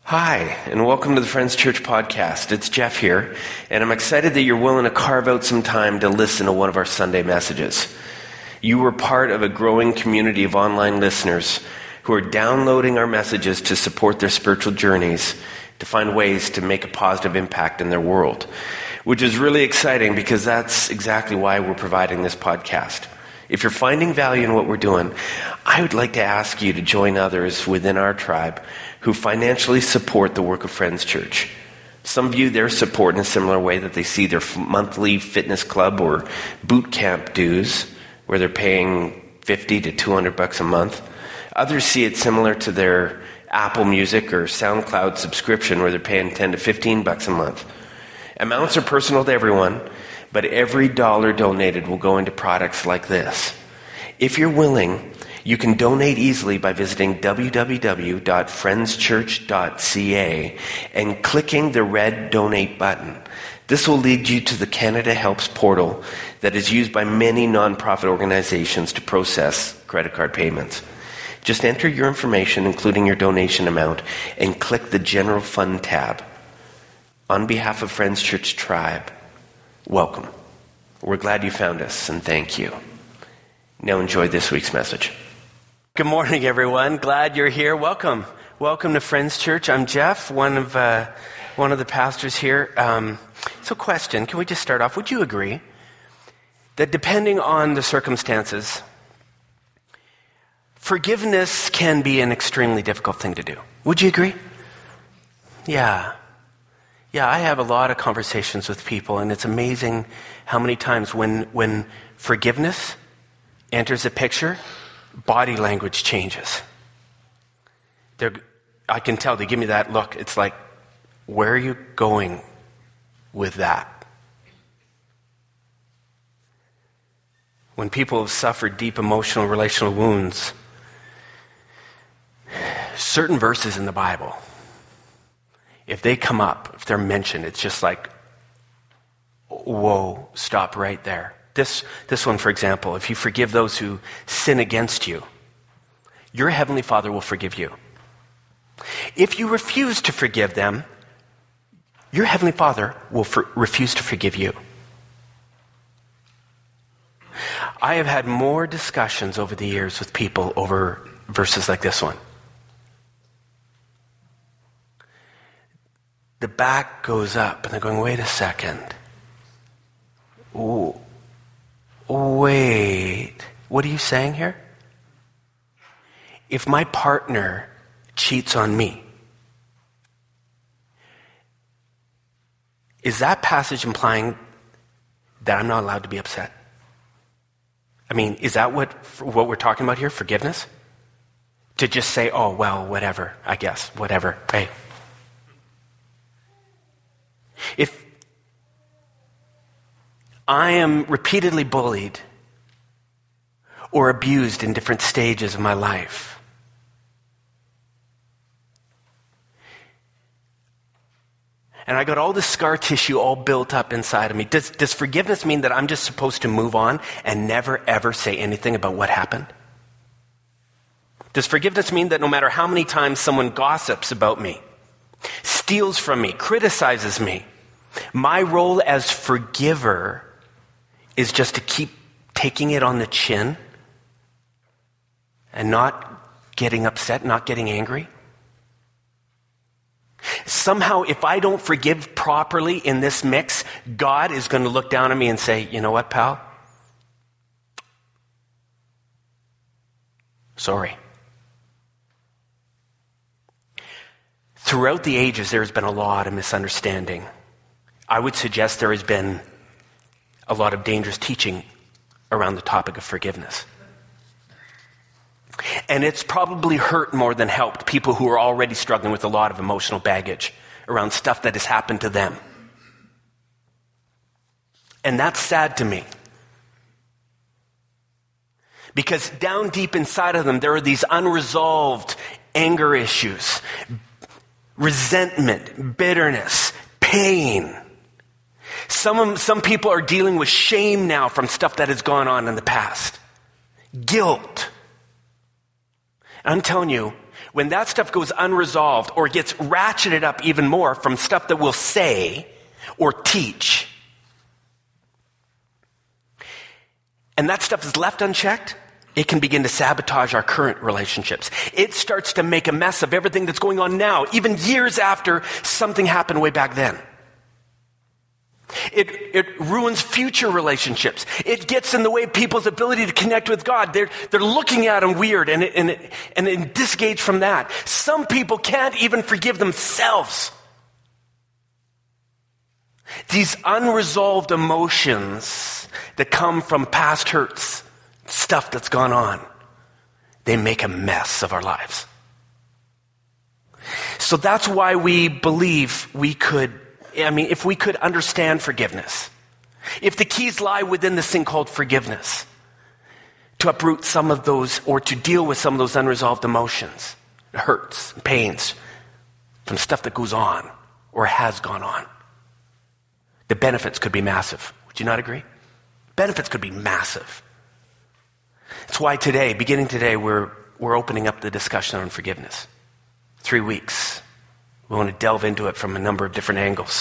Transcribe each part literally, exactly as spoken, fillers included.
Hi, and welcome to the Friends Church podcast. It's Jeff here, and I'm excited that you're willing to carve out some time to listen to one of our Sunday messages. You were part of a growing community of online listeners who are downloading our messages to support their spiritual journeys, to find ways to make a positive impact in their world, which is really exciting because that's exactly why we're providing this podcast. If you're finding value in what we're doing, I would like to ask you to join others within our tribe who financially support the work of Friends Church. Some view their support in a similar way that they see their monthly fitness club or boot camp dues, where they're paying fifty to two hundred bucks a month. Others see it similar to their Apple Music or SoundCloud subscription, where they're paying ten to fifteen bucks a month. Amounts are personal to everyone, but every dollar donated will go into products like this. If you're willing, you can donate easily by visiting w w w dot friends church dot c a and clicking the red donate button. This will lead you to the Canada Helps portal that is used by many nonprofit organizations to process credit card payments. Just enter your information, including your donation amount, and click the General Fund tab. On behalf of Friends Church Tribe, welcome. We're glad you found us, and thank you. Now enjoy this week's message. Good morning, everyone. Glad you're here. Welcome. Welcome to Friends Church. I'm Jeff, one of uh, one of the pastors here. Um, so question, can we just start off? Would you agree that depending on the circumstances, forgiveness can be an extremely difficult thing to do? Would you agree? Yeah. Yeah, I have a lot of conversations with people, and it's amazing how many times when when forgiveness enters a picture, body language changes. They're, I can tell, they give me that look. It's like, where are you going with that? When people have suffered deep emotional, relational wounds, certain verses in the Bible, if they come up, if they're mentioned, it's just like, whoa, stop right there. This, this one, for example, if you forgive those who sin against you, your heavenly Father will forgive you. If you refuse to forgive them, your heavenly Father will for, refuse to forgive you. I have had more discussions over the years with people over verses like this one. The back goes up, and they're going, wait a second. Ooh. Wait, what are you saying here? If my partner cheats on me, is that passage implying that I'm not allowed to be upset? I mean, is that what what we're talking about here, forgiveness? To just say, oh, well, whatever, I guess, whatever, hey. If I am repeatedly bullied or abused in different stages of my life, and I got all this scar tissue all built up inside of me, does, does forgiveness mean that I'm just supposed to move on and never ever say anything about what happened? Does forgiveness mean that no matter how many times someone gossips about me, steals from me, criticizes me, my role as forgiver is just to keep taking it on the chin and not getting upset, not getting angry? Somehow, if I don't forgive properly in this mix, God is going to look down at me and say, you know what, pal? Sorry. Throughout the ages, there has been a lot of misunderstanding. I would suggest there has been a lot of dangerous teaching around the topic of forgiveness. And it's probably hurt more than helped people who are already struggling with a lot of emotional baggage around stuff that has happened to them. And that's sad to me. Because down deep inside of them, there are these unresolved anger issues, resentment, bitterness, pain. Some, some people are dealing with shame now from stuff that has gone on in the past. Guilt. I'm telling you, when that stuff goes unresolved or gets ratcheted up even more from stuff that we'll say or teach, and that stuff is left unchecked, it can begin to sabotage our current relationships. It starts to make a mess of everything that's going on now, even years after something happened way back then. It, it ruins future relationships. It gets in the way of people's ability to connect with God. They're, they're looking at him weird and, and, and, and disengage from that. Some people can't even forgive themselves. These unresolved emotions that come from past hurts, stuff that's gone on, they make a mess of our lives. So that's why we believe we could, I mean, if we could understand forgiveness, if the keys lie within this thing called forgiveness, to uproot some of those or to deal with some of those unresolved emotions, hurts, pains from stuff that goes on or has gone on, the benefits could be massive. Would you not agree? Benefits could be massive. That's why today, beginning today, we're we're opening up the discussion on forgiveness. Three weeks. We want to delve into it from a number of different angles.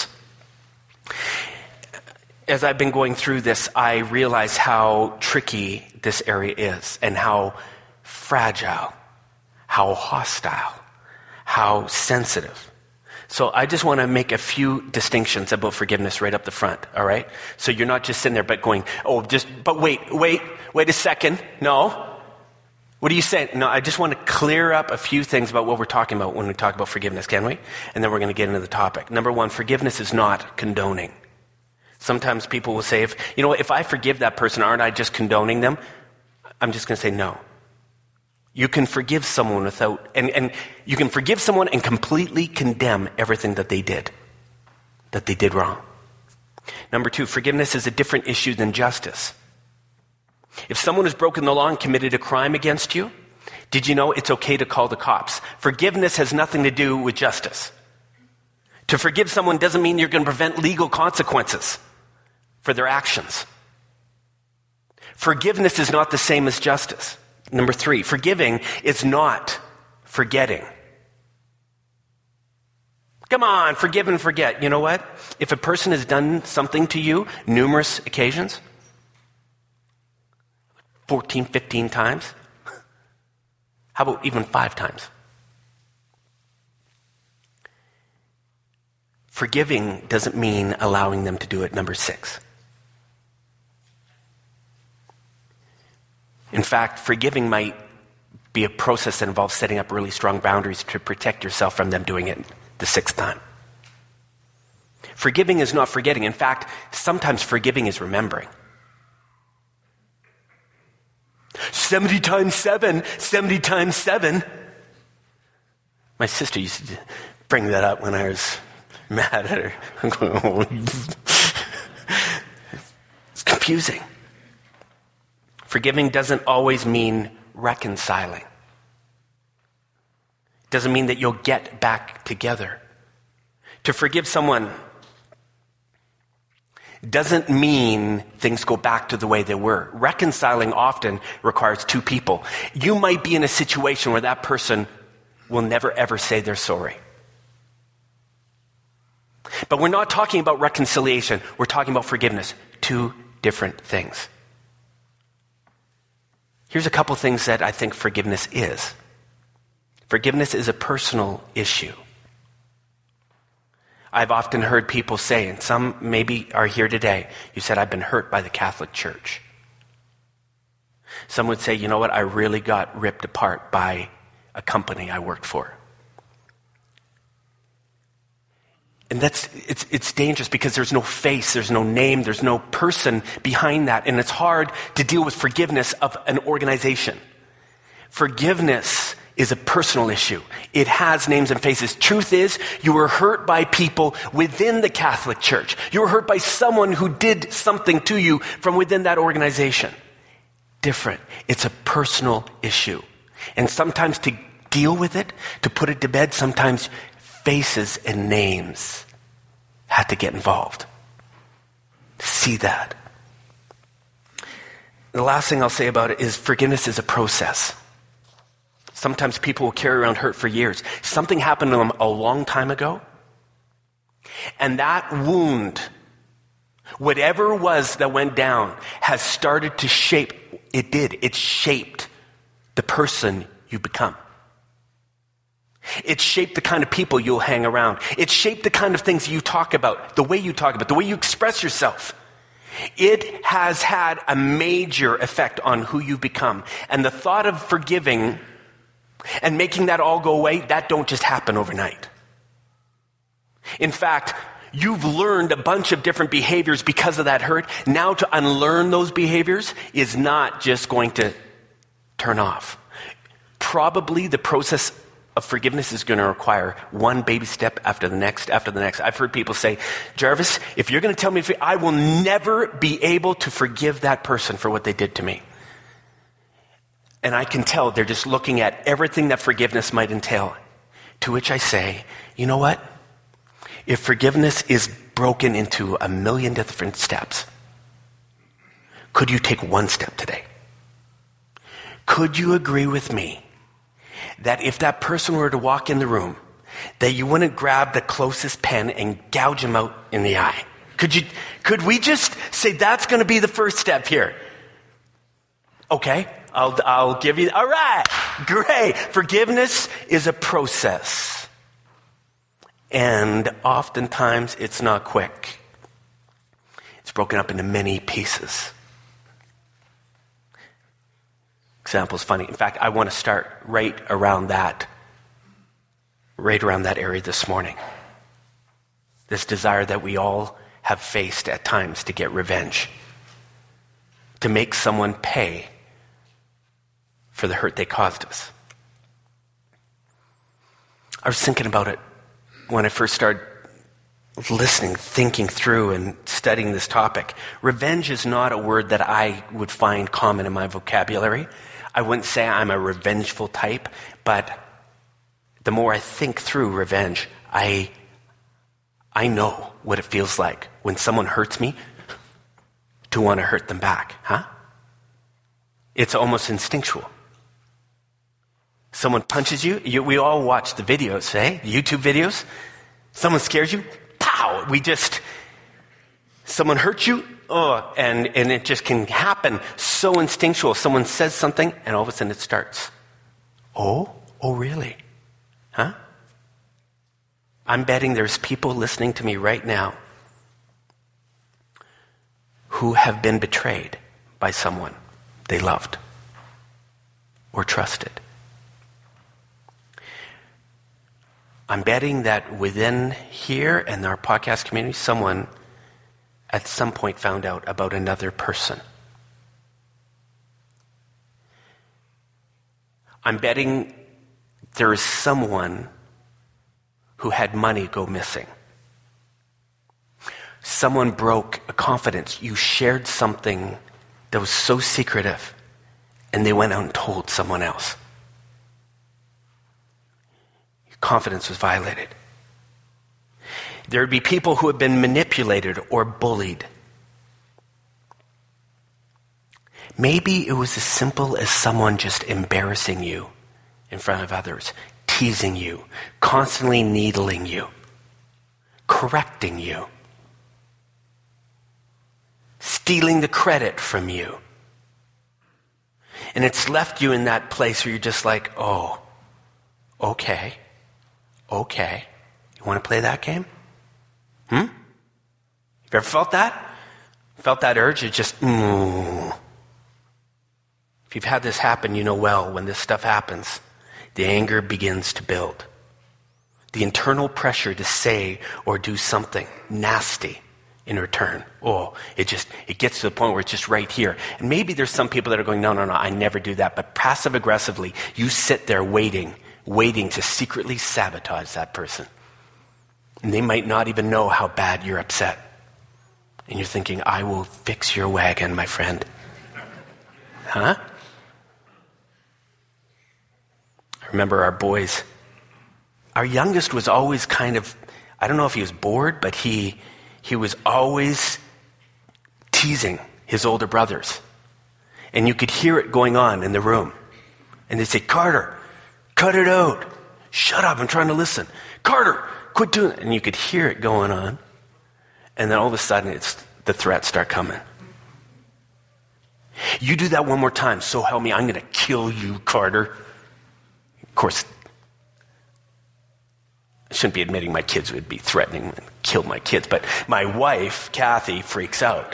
As I've been going through this, I realize how tricky this area is and how fragile, how hostile, how sensitive. So I just want to make a few distinctions about forgiveness right up the front, all right? So you're not just sitting there but going, oh, just, but wait, wait, wait a second. No. What are you saying? No, I just want to clear up a few things about what we're talking about when we talk about forgiveness, can we? And then we're going to get into the topic. Number one, forgiveness is not condoning. Sometimes people will say, if you know, if I forgive that person, aren't I just condoning them? I'm just going to say no. You can forgive someone without, and, and you can forgive someone and completely condemn everything that they did, that they did wrong. Number two, forgiveness is a different issue than justice. If someone has broken the law and committed a crime against you, did you know it's okay to call the cops? Forgiveness has nothing to do with justice. To forgive someone doesn't mean you're going to prevent legal consequences for their actions. Forgiveness is not the same as justice. Number three, forgiving is not forgetting. Come on, forgive and forget. You know what? If a person has done something to you numerous occasions, fourteen, fifteen times, how about even five times? Forgiving doesn't mean allowing them to do it number six. In fact, forgiving might be a process that involves setting up really strong boundaries to protect yourself from them doing it the sixth time. Forgiving is not forgetting. In fact, sometimes forgiving is remembering. seventy times seven, seventy times seven. My sister used to bring that up when I was mad at her. I'm going, oh. It's confusing. Forgiving doesn't always mean reconciling. It doesn't mean that you'll get back together. To forgive someone doesn't mean things go back to the way they were. Reconciling often requires two people. You might be in a situation where that person will never ever say they're sorry. But we're not talking about reconciliation. We're talking about forgiveness. Two different things. Here's a couple things that I think forgiveness is. Forgiveness is a personal issue. I've often heard people say, and some maybe are here today, you said, I've been hurt by the Catholic Church. Some would say, you know what, I really got ripped apart by a company I worked for. And that's, it's, it's dangerous because there's no face, there's no name, there's no person behind that. And it's hard to deal with forgiveness of an organization. Forgiveness is a personal issue. It has names and faces. Truth is, you were hurt by people within the Catholic Church. You were hurt by someone who did something to you from within that organization. Different. It's a personal issue. And sometimes to deal with it, to put it to bed, sometimes faces and names had to get involved. See that. The last thing I'll say about it is forgiveness is a process. Sometimes people will carry around hurt for years. Something happened to them a long time ago, and that wound, whatever it was that went down, has started to shape, it did, it shaped the person you become. It shaped the kind of people you'll hang around. It shaped the kind of things you talk about, the way you talk about, the way you express yourself. It has had a major effect on who you become. And the thought of forgiving and making that all go away, that don't just happen overnight. In fact, you've learned a bunch of different behaviors because of that hurt. Now to unlearn those behaviors is not just going to turn off. Probably the process of forgiveness is going to require one baby step after the next, after the next. I've heard people say, Jarvis, if you're going to tell me, I will never be able to forgive that person for what they did to me. And I can tell they're just looking at everything that forgiveness might entail. To which I say, you know what? If forgiveness is broken into a million different steps, could you take one step today? Could you agree with me that if that person were to walk in the room, that you wouldn't grab the closest pen and gouge him out in the eye? Could you? Could we just say that's going to be the first step here? Okay, I'll, I'll give you, all right, great. Forgiveness is a process. And oftentimes it's not quick. It's broken up into many pieces. Example's funny. In fact, I want to start right around that, right around that area this morning. This desire that we all have faced at times to get revenge, to make someone pay for the hurt they caused us. I was thinking about it when I first started listening, thinking through and studying this topic. Revenge is not a word that I would find common in my vocabulary. I wouldn't say I'm a revengeful type, but the more I think through revenge, I, I know what it feels like when someone hurts me to want to hurt them back, huh? It's almost instinctual. Someone punches you, you we all watch the videos, eh? YouTube videos. Someone scares you, pow! We just, someone hurts you, oh, and, and it just can happen so instinctual. Someone says something, and all of a sudden it starts. Oh? Oh, really? Huh? I'm betting there's people listening to me right now who have been betrayed by someone they loved or trusted. I'm betting that within here and our podcast community, someone at some point found out about another person. I'm betting there is someone who had money go missing. Someone broke a confidence. You shared something that was so secretive, and they went out and told someone else. Confidence was violated. There would be people who had been manipulated or bullied. Maybe it was as simple as someone just embarrassing you in front of others, teasing you, constantly needling you, correcting you, stealing the credit from you. And it's left you in that place where you're just like, oh, okay. Okay, you want to play that game? Hmm? Have you ever felt that? Felt that urge? It just, mm. If you've had this happen, you know well, when this stuff happens, the anger begins to build. The internal pressure to say or do something nasty in return. Oh, it just, it gets to the point where it's just right here. And maybe there's some people that are going, no, no, no, I never do that. But passive aggressively, you sit there waiting waiting to secretly sabotage that person. And they might not even know how bad you're upset. And you're thinking, I will fix your wagon, my friend. Huh? I remember our boys. Our youngest was always kind of, I don't know if he was bored, but he he was always teasing his older brothers. And you could hear it going on in the room. And they'd say, Carter, cut it out. Shut up, I'm trying to listen. Carter, quit doing it. And you could hear it going on. And then all of a sudden, it's the threats start coming. You do that one more time, so help me, I'm going to kill you, Carter. Of course, I shouldn't be admitting my kids would be threatening and kill my kids, but my wife, Kathy, freaks out.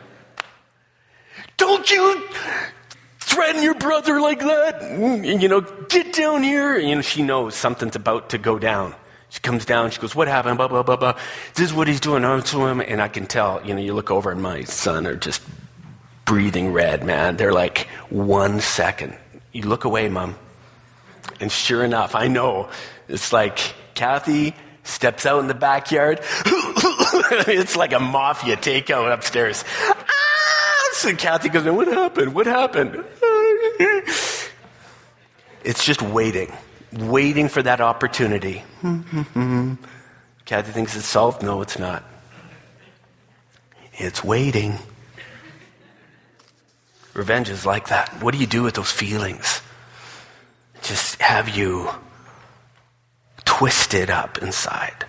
Don't you threaten your brother like that? And, you know, get down here. And, you know, she knows something's about to go down. She comes down, she goes, what happened? Blah, blah, blah, blah. This is what he's doing to him. And I can tell, you know, you look over and my son are just breathing red, man. They're like, one second. You look away, Mom. And sure enough, I know. It's like Kathy steps out in the backyard. It's like a mafia takeout upstairs. Ah! So Kathy goes, what happened? What happened? It's just waiting. Waiting for that opportunity. Kathy thinks it's solved. No, it's not. It's waiting. Revenge is like that. What do you do with those feelings? Just have you twisted up inside.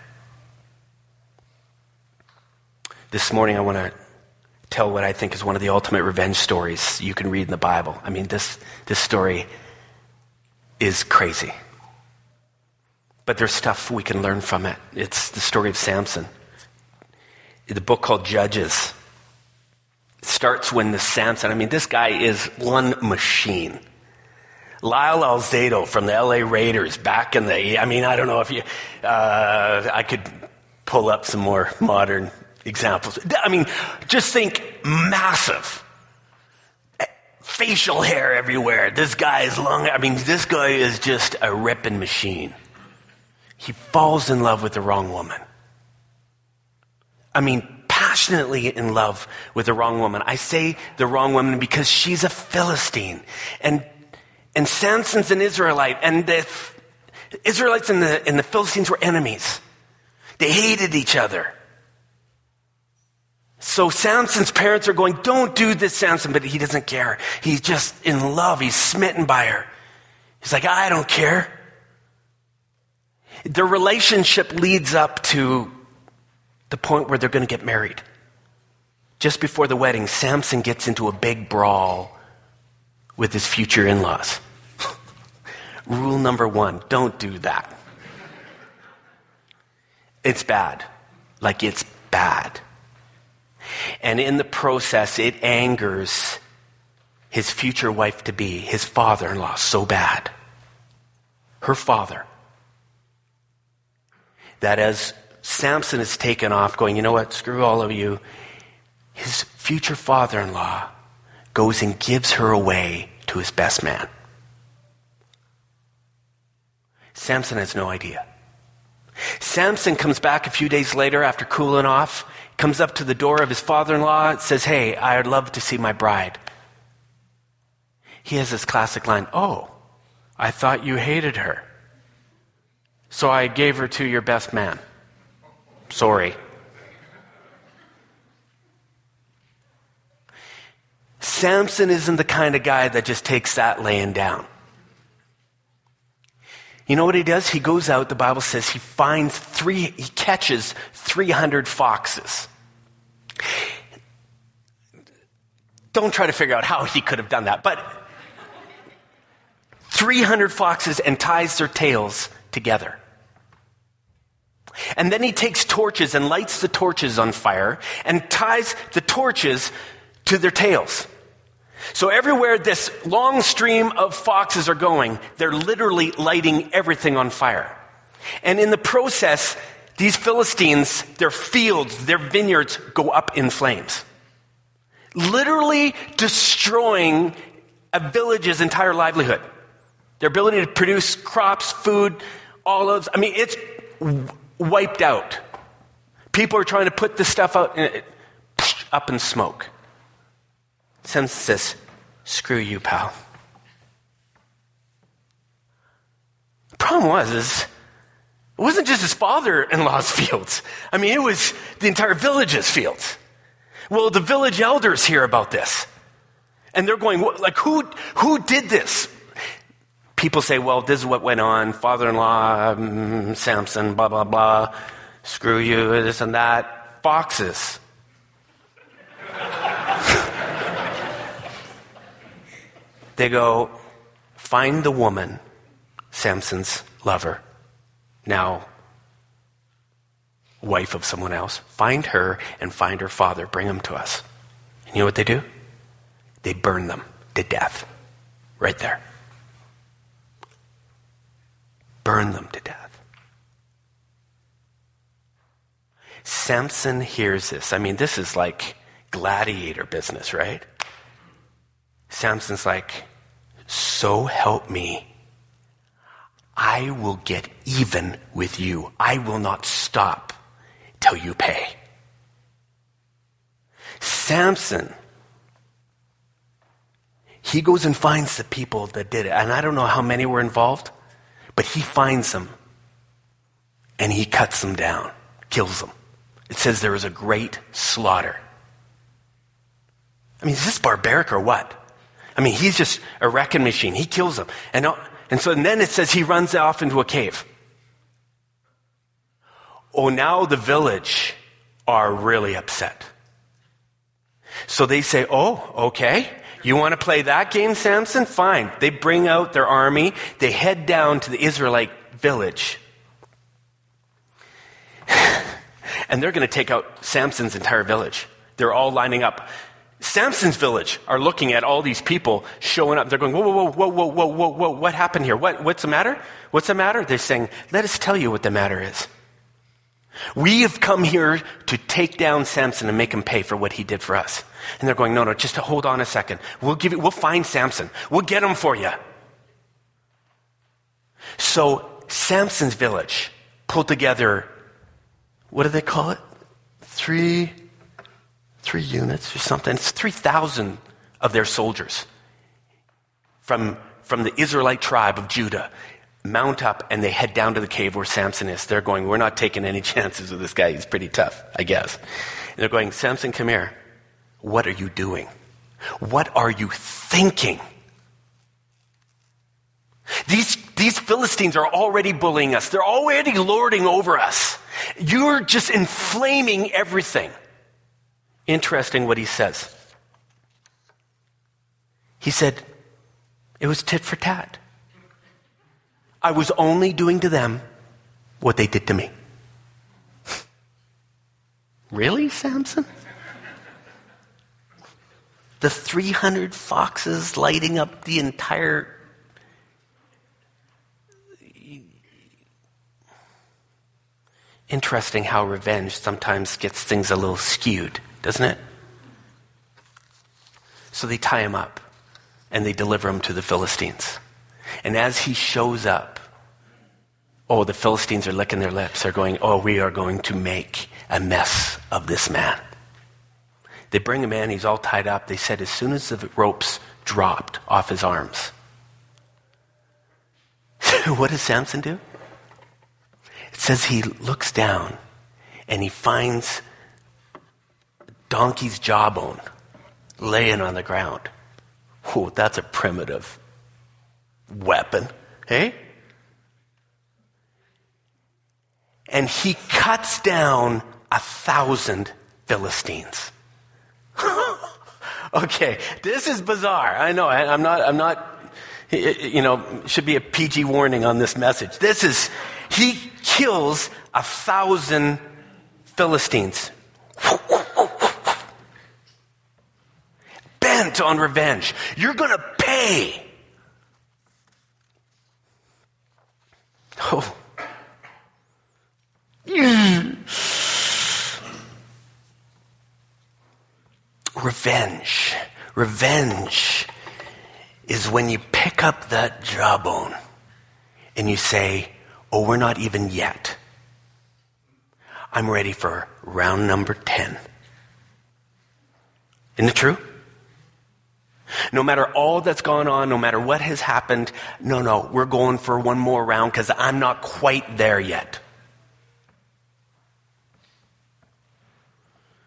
This morning I want to tell what I think is one of the ultimate revenge stories you can read in the Bible. I mean, this, this story is crazy. But there's stuff we can learn from it. It's the story of Samson. The book called Judges. It starts when the Samson, I mean, this guy is one machine. Lyle Alzado from the L A Raiders back in the, I mean, I don't know if you, uh, I could pull up some more modern examples. I mean, just think massive. Facial hair everywhere. This guy is long. I mean, this guy is just a ripping machine. He falls in love with the wrong woman. I mean, passionately in love with the wrong woman. I say the wrong woman because she's a Philistine. And and Samson's an Israelite. And the Israelites and the, and the Philistines were enemies. They hated each other. So Samson's parents are going, don't do this, Samson. But he doesn't care. He's just in love. He's smitten by her. He's like, I don't care. Their relationship leads up to the point where they're going to get married. Just before the wedding, Samson gets into a big brawl with his future in-laws. Rule number one, don't do that. It's bad. Like, it's bad. And in the process, it angers his future wife-to-be, his father-in-law, so bad. Her father. That as Samson is taken off, going, you know what, screw all of you, his future father-in-law goes and gives her away to his best man. Samson has no idea. Samson comes back a few days later after cooling off, comes up to the door of his father-in-law and says, hey, I'd love to see my bride. He has this classic line, oh, I thought you hated her. So I gave her to your best man. Sorry. Samson isn't the kind of guy that just takes that laying down. You know what he does? He goes out, the Bible says, he finds three, he catches three hundred foxes. Don't try to figure out how he could have done that, but three hundred foxes and ties their tails together. And then he takes torches and lights the torches on fire and ties the torches to their tails. So everywhere this long stream of foxes are going, they're literally lighting everything on fire. And in the process, these Philistines, their fields, their vineyards go up in flames. Literally destroying a village's entire livelihood. Their ability to produce crops, food, olives. I mean, it's wiped out. People are trying to put this stuff out, and it, up in smoke. Samson says, screw you, pal. The problem was, is it wasn't just his father-in-law's fields. I mean, it was the entire village's fields. Well, the village elders hear about this. And they're going, like, who, who did this? People say, well, this is what went on. Father-in-law, um, Samson, blah, blah, blah. Screw you, this and that. Foxes. They go, find the woman, Samson's lover, now wife of someone else. Find her and find her father. Bring them to us. And you know what they do? They burn them to death. Right there. Burn them to death. Samson hears this. I mean, this is like gladiator business, right? Samson's like, so help me, I will get even with you. I will not stop till you pay. Samson, he goes and finds the people that did it. And I don't know how many were involved, but he finds them and he cuts them down, kills them. It says there was a great slaughter. I mean, is this barbaric or what? I mean, he's just a wrecking machine. He kills them. And, and so and then it says he runs off into a cave. Oh, now the village are really upset. So they say, oh, okay. You want to play that game, Samson? Fine. They bring out their army. They head down to the Israelite village. And they're going to take out Samson's entire village. They're all lining up. Samson's village are looking at all these people showing up. They're going, whoa, whoa, whoa, whoa, whoa, whoa, whoa, what happened here? What, what's the matter? What's the matter? They're saying, let us tell you what the matter is. We have come here to take down Samson and make him pay for what he did for us. And they're going, no, no, just to hold on a second. We'll give you, we'll find Samson. We'll get him for you. So Samson's village pulled together, what do they call it? Three... Three units or something. It's three thousand of their soldiers from, from the Israelite tribe of Judah mount up and they head down to the cave where Samson is. They're going, we're not taking any chances with this guy. He's pretty tough, I guess. And they're going, Samson, come here. What are you doing? What are you thinking? These, these Philistines are already bullying us. They're already lording over us. You're just inflaming everything. Interesting what he says. He said, it was tit for tat. I was only doing to them what they did to me. Really, Samson? The three hundred foxes lighting up the entire... Interesting how revenge sometimes gets things a little skewed, doesn't it? So they tie him up and they deliver him to the Philistines. And as he shows up, oh, the Philistines are licking their lips. They're going, oh, we are going to make a mess of this man. They bring him in. He's all tied up. They said as soon as the ropes dropped off his arms, what does Samson do? It says he looks down and he finds donkey's jawbone laying on the ground. Oh, that's a primitive weapon, hey? And he cuts down a thousand Philistines. Okay, this is bizarre. I know. I, I'm not. I'm not. You know, should be a P G warning on this message. This is. He kills a thousand Philistines. Bent on revenge. You're going to pay. Oh. Revenge. Revenge is when you pick up that jawbone and you say, oh, we're not even yet. I'm ready for round number ten. Isn't it true? No matter all that's gone on, no matter what has happened, no, no, we're going for one more round because I'm not quite there yet.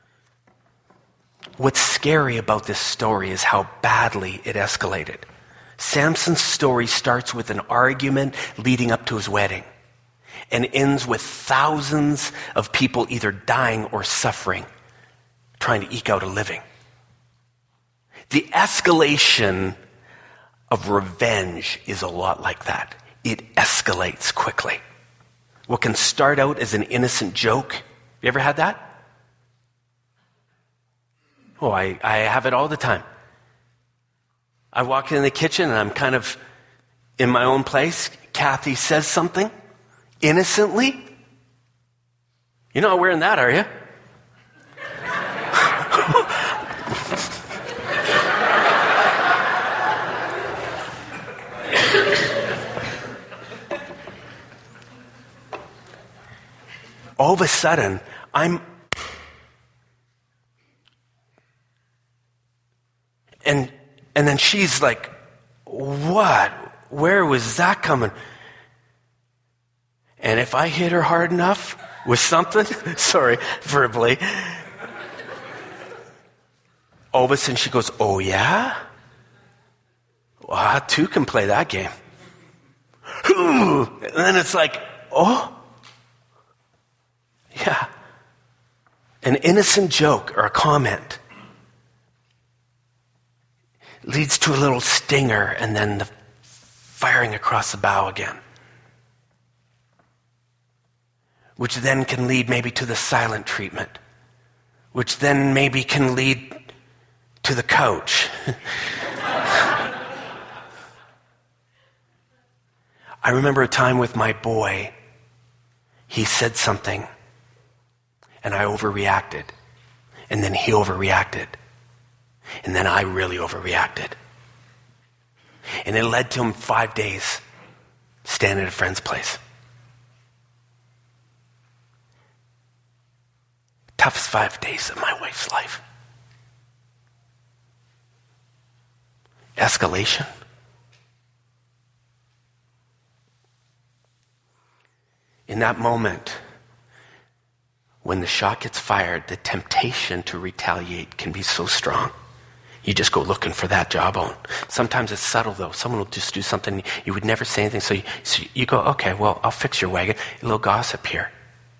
What's scary about this story is how badly it escalated. Samson's story starts with an argument leading up to his wedding and ends with thousands of people either dying or suffering, trying to eke out a living. The escalation of revenge is a lot like that. It escalates quickly. What can start out as an innocent joke, you ever had that? Oh, I, I have it all the time. I walk in the kitchen and I'm kind of in my own place. Kathy says something innocently. You're not wearing that, are you? All of a sudden, I'm... And and then she's like, what? Where was that coming? And if I hit her hard enough with something, sorry, verbally, all of a sudden she goes, oh yeah? Well, I too can play that game. And then it's like, oh, yeah. An innocent joke or a comment leads to a little stinger and then the firing across the bow again, which then can lead maybe to the silent treatment, which then maybe can lead to the couch. I remember a time with my boy. He said something and I overreacted, and then he overreacted. And then I really overreacted. And it led to him five days staying at a friend's place. Toughest five days of my wife's life. Escalation. In that moment, when the shot gets fired, the temptation to retaliate can be so strong. You just go looking for that jawbone. Sometimes it's subtle, though. Someone will just do something. You would never say anything. So you, so you go, okay, well, I'll fix your wagon. A little gossip here.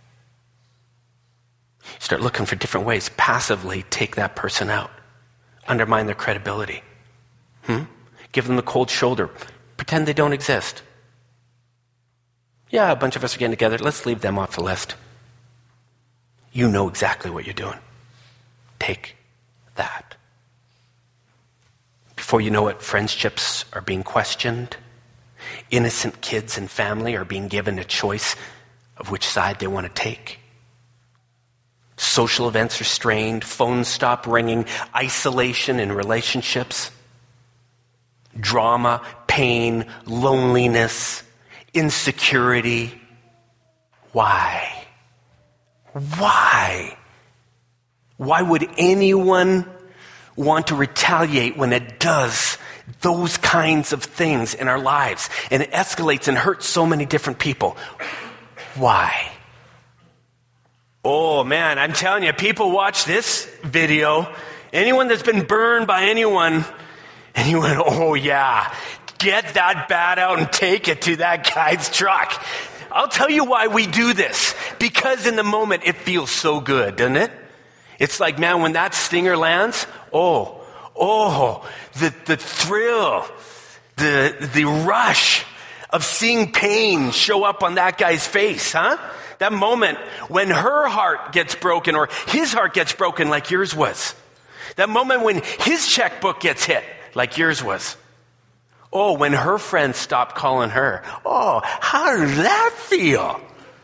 You start looking for different ways. Passively take that person out. Undermine their credibility. Hmm? Give them the cold shoulder. Pretend they don't exist. Yeah, a bunch of us are getting together. Let's leave them off the list. You know exactly what you're doing. Take that. Before you know it, friendships are being questioned. Innocent kids and family are being given a choice of which side they want to take. Social events are strained. Phones stop ringing. Isolation in relationships. Drama, pain, loneliness, insecurity. Why? Why? Why would anyone want to retaliate when it does those kinds of things in our lives and it escalates and hurts so many different people? Why? Oh man, I'm telling you, people watch this video, anyone that's been burned by anyone, and you went, oh yeah, get that bat out and take it to that guy's truck. I'll tell you why we do this. Because in the moment it feels so good, doesn't it? It's like, man, when that stinger lands, oh, oh, the, the thrill, the, the rush of seeing pain show up on that guy's face, huh? That moment when her heart gets broken or his heart gets broken like yours was. That moment when his checkbook gets hit like yours was. Oh, when her friends stop calling her. Oh, how does that feel?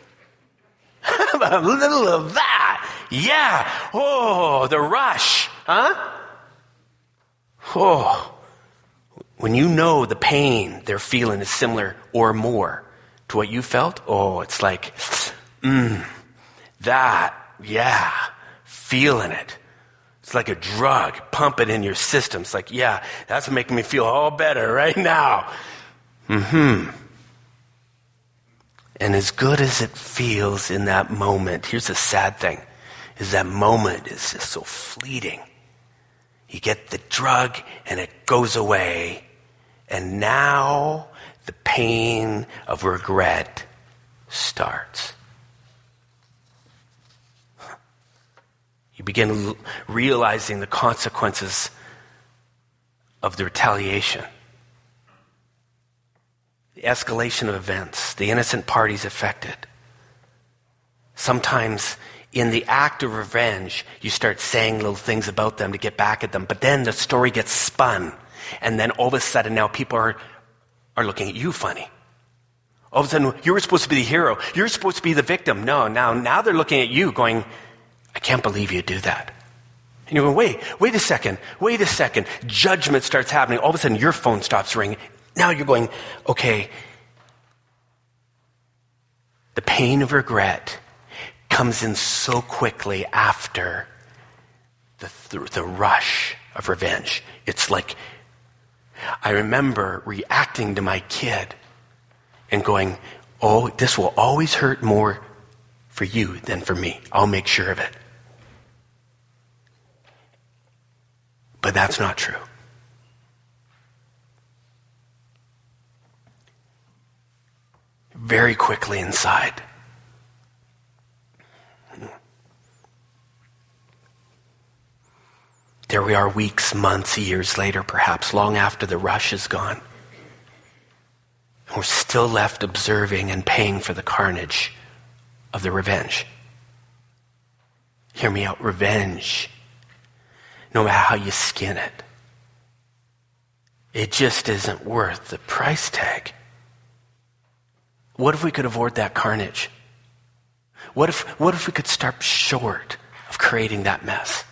A little of that. Yeah. Oh, the rush. Huh? Oh. When you know the pain they're feeling is similar or more to what you felt, oh, it's like, mmm, that, yeah, feeling it. It's like a drug, pump it in your system. It's like, yeah, that's making me feel all better right now. Mm-hmm. And as good as it feels in that moment, here's the sad thing, is that moment is just so fleeting. You get the drug and it goes away, And now the pain of regret starts. You begin l- realizing the consequences of the retaliation. The escalation of events, the innocent parties affected. Sometimes in the act of revenge, you start saying little things about them to get back at them, but then the story gets spun, and then all of a sudden now people are, are looking at you funny. All of a sudden, you were supposed to be the hero. You're supposed to be the victim. No, now, now they're looking at you going, I can't believe you do that. And you're going, wait, wait a second, wait a second. Judgment starts happening. All of a sudden, your phone stops ringing. Now you're going, okay, the pain of regret comes in so quickly after the, the, the rush of revenge. It's like, I remember reacting to my kid and going, oh, this will always hurt more for you than for me. I'll make sure of it. But that's not true. Very quickly inside, there we are weeks, months, years later, perhaps long after the rush is gone. And we're still left observing and paying for the carnage of the revenge. Hear me out, revenge, no matter how you skin it, it just isn't worth the price tag. What if we could avoid that carnage? What if, what if we could start short of creating that mess?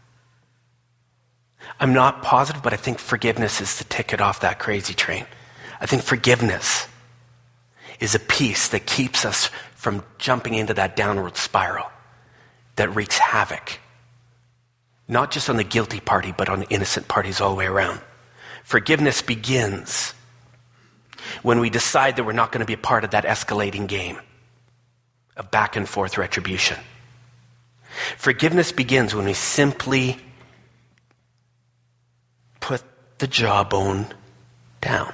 I'm not positive, but I think forgiveness is the ticket off that crazy train. I think forgiveness is a piece that keeps us from jumping into that downward spiral that wreaks havoc, not just on the guilty party, but on the innocent parties all the way around. Forgiveness begins when we decide that we're not going to be a part of that escalating game of back and forth retribution. Forgiveness begins when we simply put the jawbone down.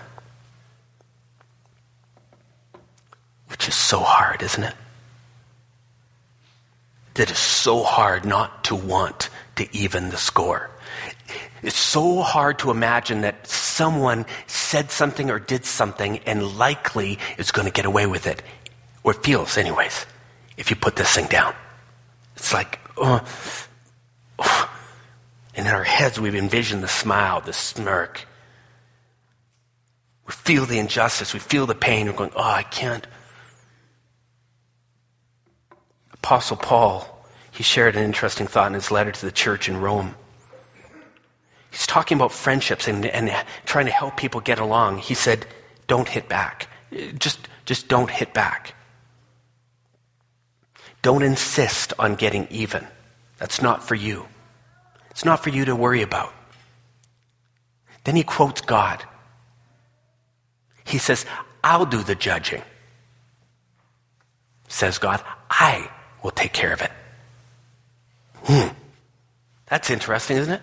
Which is so hard, isn't it? That is so hard not to want to even the score. It's so hard to imagine that someone said something or did something and likely is going to get away with it. Or it feels anyways, if you put this thing down. It's like, oh, oh. And in our heads we've envisioned the smile, the smirk. We feel the injustice, we feel the pain, we're going, oh, I can't. Apostle Paul, he shared an interesting thought in his letter to the church in Rome. He's talking about friendships and, and trying to help people get along. He said, don't hit back. Just, just don't hit back. Don't insist on getting even. That's not for you. It's not for you to worry about. Then he quotes God. He says, I'll do the judging. Says God, I will take care of it. Hmm. That's interesting, isn't it?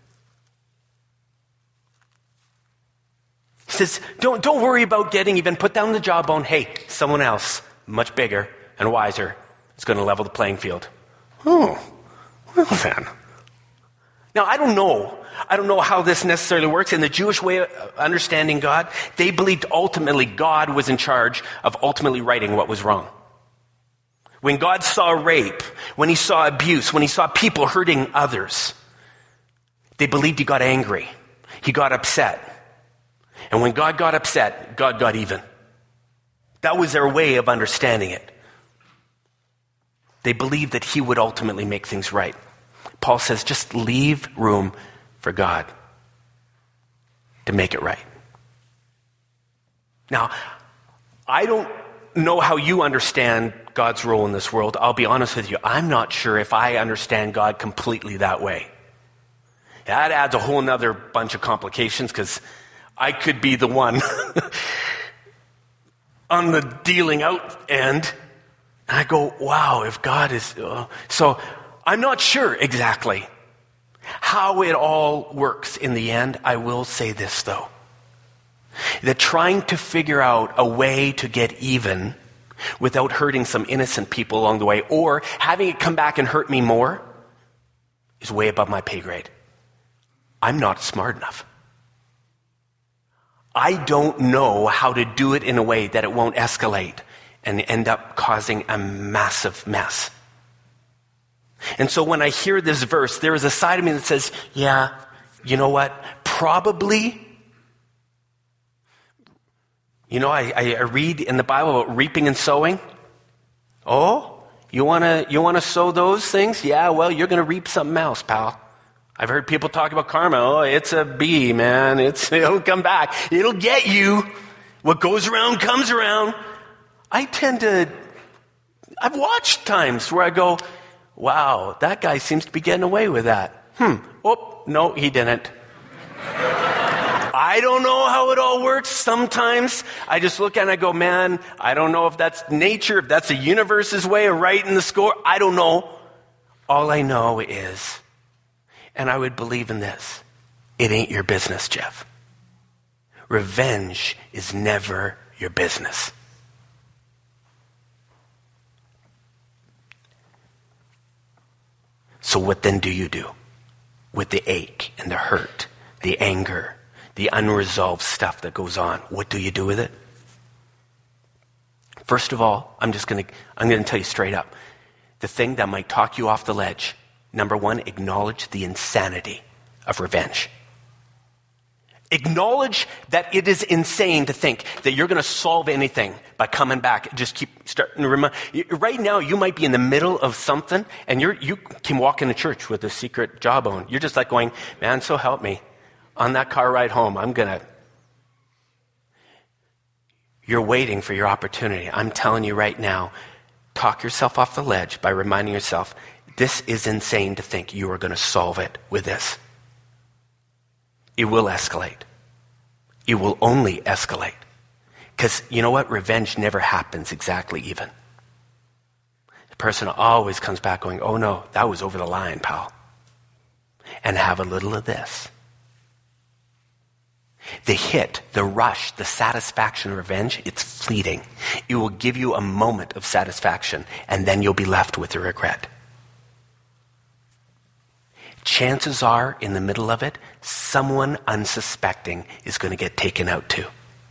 He says, don't, don't worry about getting even. Put down the jawbone. Hey, someone else, much bigger and wiser, is going to level the playing field. Oh, well then. Now, I don't know. I don't know how this necessarily works. In the Jewish way of understanding God, they believed ultimately God was in charge of ultimately righting what was wrong. When God saw rape, when he saw abuse, when he saw people hurting others, they believed he got angry. He got upset. And when God got upset, God got even. That was their way of understanding it. They believed that he would ultimately make things right. Paul says, just leave room for God to make it right. Now, I don't know how you understand God's role in this world. I'll be honest with you. I'm not sure if I understand God completely that way. That adds a whole nother bunch of complications because I could be the one on the dealing out end. And I go, wow, if God is... Uh, so I'm not sure exactly how it all works in the end. I will say this, though. That trying to figure out a way to get even without hurting some innocent people along the way, or having it come back and hurt me more, is way above my pay grade. I'm not smart enough. I don't know how to do it in a way that it won't escalate and end up causing a massive mess. And so when I hear this verse, there is a side of me that says, yeah, you know what? Probably. You know, I, I read in the Bible about reaping and sowing. Oh, you want to you want to sow those things? Yeah, well, you're going to reap something else, pal. I've heard people talk about karma. Oh, it's a bee, man. It's, it'll come back. It'll get you. What goes around comes around. I tend to, I've watched times where I go, wow, that guy seems to be getting away with that. Hmm. Oh, no, he didn't. I don't know how it all works. Sometimes I just look at it and I go, man, I don't know if that's nature, if that's the universe's way of writing the score. I don't know. All I know is, and I would believe in this, it ain't your business, Jeff. Revenge is never your business. So what then do you do with the ache and the hurt, the anger, the unresolved stuff that goes on? What do you do with it? First of all, I'm just going to I'm going to tell you straight up. The thing that might talk you off the ledge, number one, acknowledge the insanity of revenge. Acknowledge that it is insane to think that you're going to solve anything by coming back. Just keep starting to remind. Right now, you might be in the middle of something, and you're you can walk into church with a secret jawbone. You're just like going, man, so help me. On that car ride home, I'm going to. You're waiting for your opportunity. I'm telling you right now, talk yourself off the ledge by reminding yourself, this is insane to think you are going to solve it with this. It will escalate. It will only escalate. Because you know what? Revenge never happens exactly even. The person always comes back going, oh no, that was over the line, pal. And have a little of this. The hit, the rush, the satisfaction of revenge, it's fleeting. It will give you a moment of satisfaction, and then you'll be left with the regret. Chances are, in the middle of it, someone unsuspecting is going to get taken out too.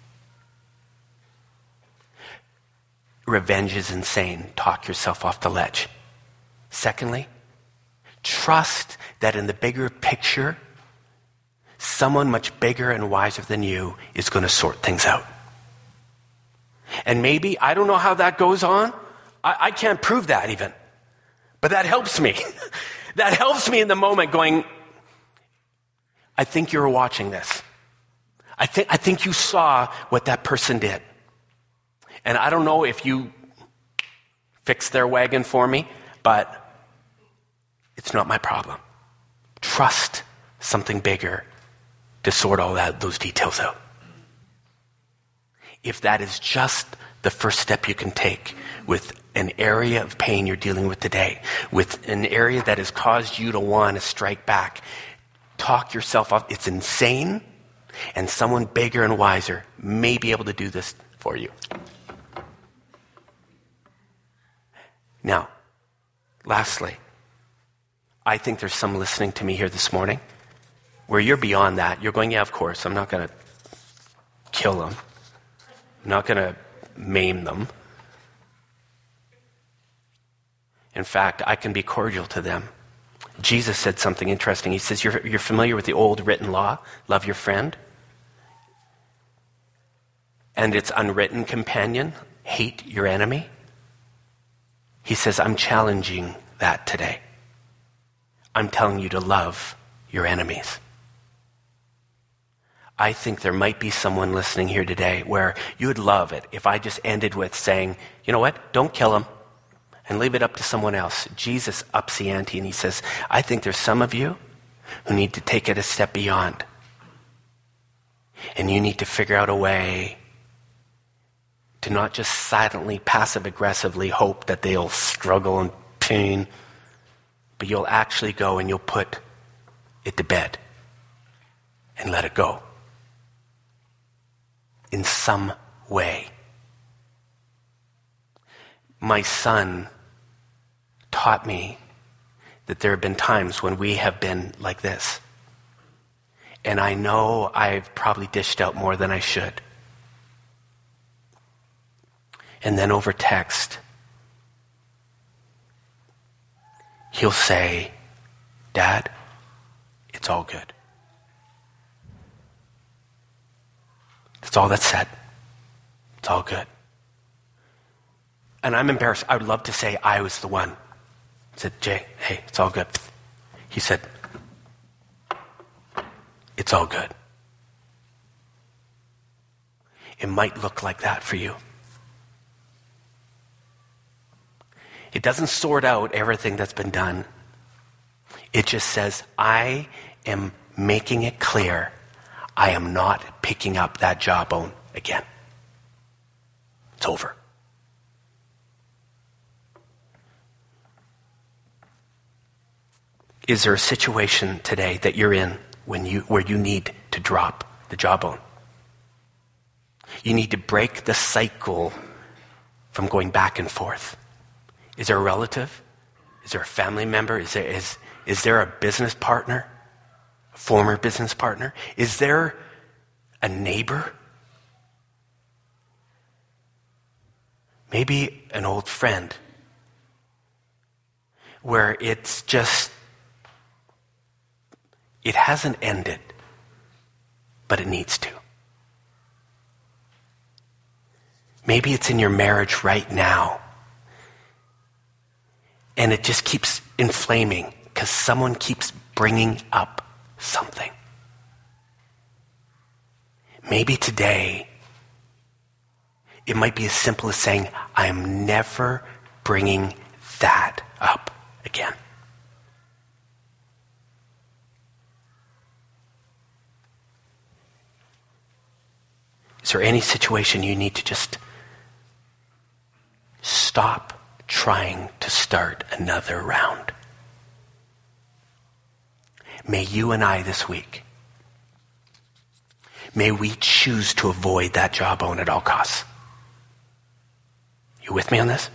Revenge is insane. Talk yourself off the ledge. Secondly, trust that in the bigger picture, someone much bigger and wiser than you is going to sort things out. And maybe, I don't know how that goes on. I, I can't prove that even. But that helps me. That helps me in the moment going, I think you were watching this. I think, I think you saw what that person did. And I don't know if you fixed their wagon for me, but it's not my problem. Trust something bigger to sort all that, those details out. If that is just the first step you can take with an area of pain you're dealing with today, with an area that has caused you to want to strike back, talk yourself off. It's insane, and someone bigger and wiser may be able to do this for you. Now, lastly, I think there's some listening to me here this morning where you're beyond that. You're going, yeah, of course, I'm not going to kill them. I'm not going to maim them. In fact, I can be cordial to them. Jesus said something interesting. He says, you're, you're familiar with the old written law, love your friend, and its unwritten companion, hate your enemy. He says, I'm challenging that today. I'm telling you to love your enemies. I think there might be someone listening here today where you would love it if I just ended with saying, you know what, don't kill them and leave it up to someone else. Jesus ups the ante and he says, I think there's some of you who need to take it a step beyond. And you need to figure out a way to not just silently, passive-aggressively hope that they'll struggle and pain, but you'll actually go and you'll put it to bed and let it go. in some way. My son taught me that there have been times when we have been like this. And I know I've probably dished out more than I should. And then over text, he'll say, Dad, it's all good. That's all that's said. It's all good. And I'm embarrassed. I would love to say I was the one. I said, Jay, hey, it's all good. He said, it's all good. It might look like that for you. It doesn't sort out everything that's been done. It just says, I am making it clear I am not picking up that jawbone again. It's over. Is there a situation today that you're in when you where you need to drop the jawbone? You need to break the cycle from going back and forth. Is there a relative? Is there a family member? Is there is is there a business partner? A former business partner? Is there a neighbor? Maybe an old friend where it's just it hasn't ended, but it needs to. Maybe it's in your marriage right now, and it just keeps inflaming because someone keeps bringing up something. Maybe today, it might be as simple as saying, I am never bringing that up again. Is there any situation you need to just stop trying to start another round? May you and I this week, may we choose to avoid that jawbone at all costs. You with me on this?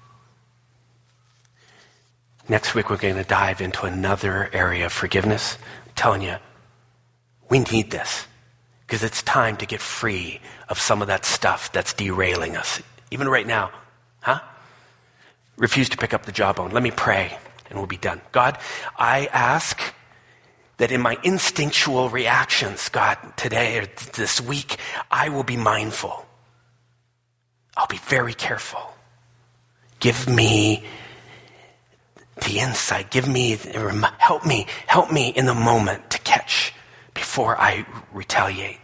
Next week we're going to dive into another area of forgiveness. I'm telling you, we need this. Because it's time to get free of some of that stuff that's derailing us. Even right now, huh? Refuse to pick up the jawbone. Let me pray and we'll be done. God, I ask that in my instinctual reactions, God, today or this week, I will be mindful. I'll be very careful. Give me the insight. Give me, help me, help me in the moment to catch before I retaliate.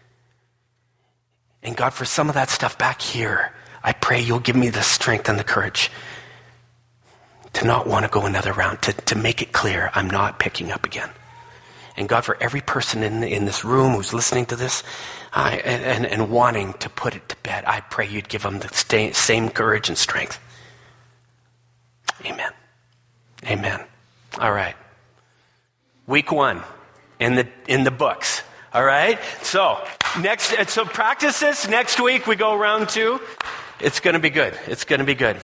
And God, for some of that stuff back here, I pray you'll give me the strength and the courage to not want to go another round, to, to make it clear I'm not picking up again. And God, for every person in, in this room who's listening to this uh, and, and, and wanting to put it to bed, I pray you'd give them the sta- same courage and strength. Amen. Amen. All right. Week one. In the in the books, all right. So next, so practice this. Next week we go round two. It's going to be good. It's going to be good.